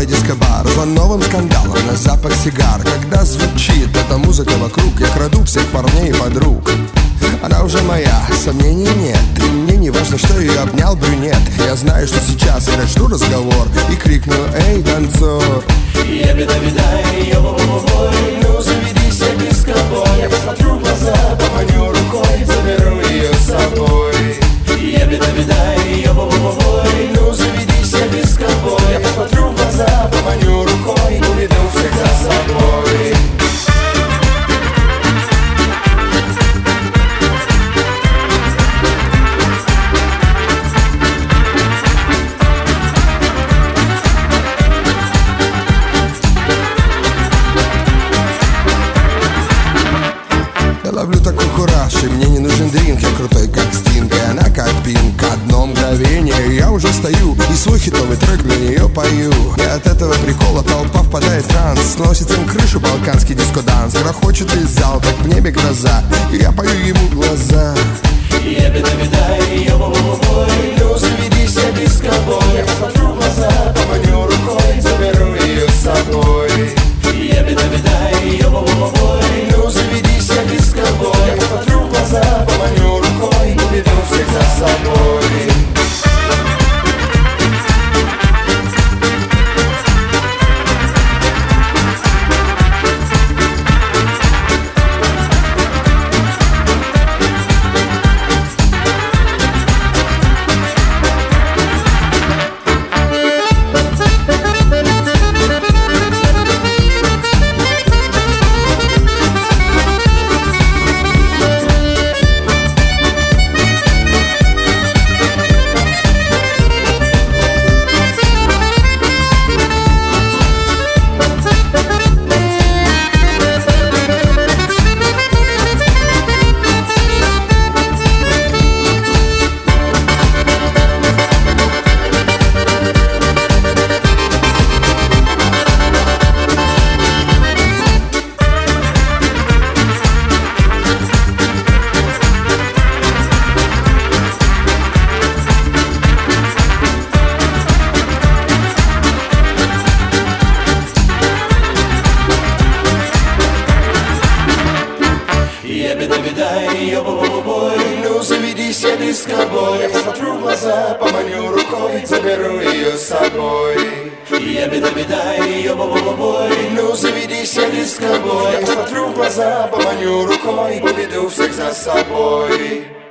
диско-бар, звон новым скандалом на запах сигар. Когда звучит эта музыка вокруг, я краду всех парней и подруг. Она уже моя, сомнений нет, и мне не важно, что ее обнял брюнет. Я знаю, что сейчас я начну разговор и крикну: эй, танцор! Я беда, ой, ну заведись, я диско-бой. Я посмотрю в глаза, поманю рукой, заберу ее с собой. Я беда, ой, ну заведись, я диско-бой. Я посмотрю в глаза, поманю рукой, уведу всех за собой. Ловлю такой кураж, и мне не нужен дринк. Я крутой, как Стинг, и она как Пинк. Одно мгновение, я уже стою и свой хитовый трек для нее пою. И от этого прикола толпа впадает в транс. Сносит им крышу балканский диско-данс. Грохочет весь зал, как в небе гроза, и я пою ему в глаза. Я беда, ой, ну заведись, я диско-бой. Я посмотрю в глаза, поманю рукой, заберу ее с собой. Я беда, ой, ну заведись, я диско-бой. Я посмотрю в глаза, поманю рукой, уведу всех за собой. Я беда, ой, ну заведись, я диско-бой. Я посмотрю в глаза, поманю рукой, заберу ее с собой. Я беда, ой, ну заведись, я диско-бой. Я посмотрю в глаза, поманю рукой, уведу всех за собой.